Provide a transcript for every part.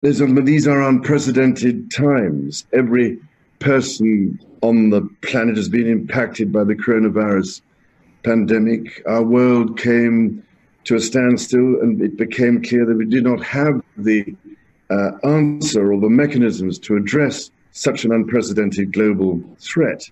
These are unprecedented times. Every person on the planet has been impacted by the coronavirus pandemic. Our world came to a standstill, and it became clear that we did not have the answer or the mechanisms to address such an unprecedented global threat.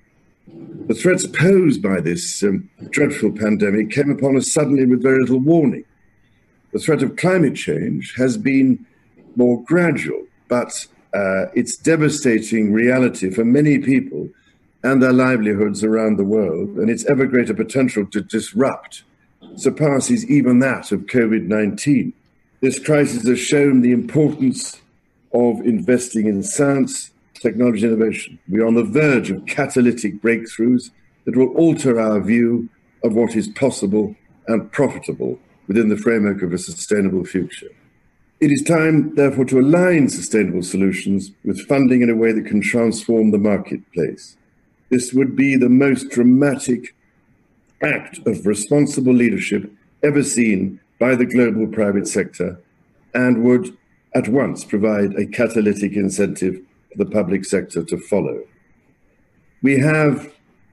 The threats posed by this dreadful pandemic came upon us suddenly with very little warning. The threat of climate change has been more gradual, but its devastating reality for many people and their livelihoods around the world, and its ever greater potential to disrupt, surpasses even that of COVID-19. This crisis has shown the importance of investing in science, technology, innovation. We are on the verge of catalytic breakthroughs that will alter our view of what is possible and profitable within the framework of a sustainable future. It is time, therefore, to align sustainable solutions with funding in a way that can transform the marketplace. This would be the most dramatic act of responsible leadership ever seen by the global private sector, and would at once provide a catalytic incentive for the public sector to follow. We have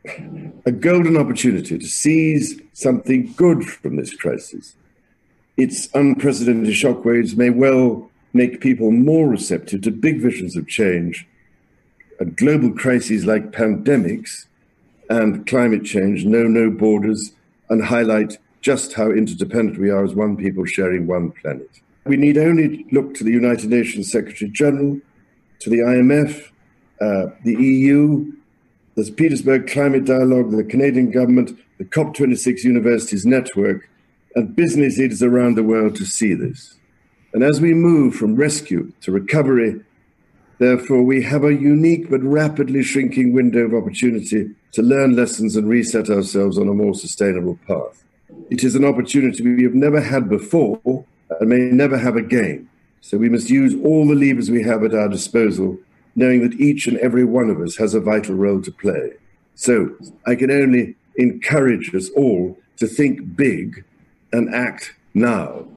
a golden opportunity to seize something good from this crisis. Its unprecedented shockwaves may well make people more receptive to big visions of change. And global crises like pandemics and climate change know no borders and highlight just how interdependent we are as one people sharing one planet. We need only look to the United Nations Secretary General, to the IMF, the EU, the Petersburg Climate Dialogue, the Canadian government, the COP26 Universities Network, and business leaders around the world to see this. And as we move from rescue to recovery, therefore, we have a unique but rapidly shrinking window of opportunity to learn lessons and reset ourselves on a more sustainable path. It is an opportunity we have never had before and may never have again. So we must use all the levers we have at our disposal, knowing that each and every one of us has a vital role to play. So I can only encourage us all to think big and act now.